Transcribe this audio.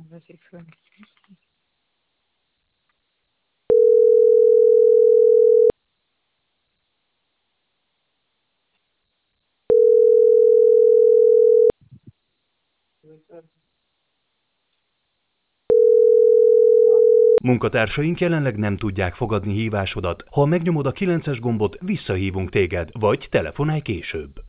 nem veszik föl. Munkatársaink jelenleg nem tudják fogadni hívásodat. Ha megnyomod a 9-es gombot, visszahívunk téged, vagy telefonálj később.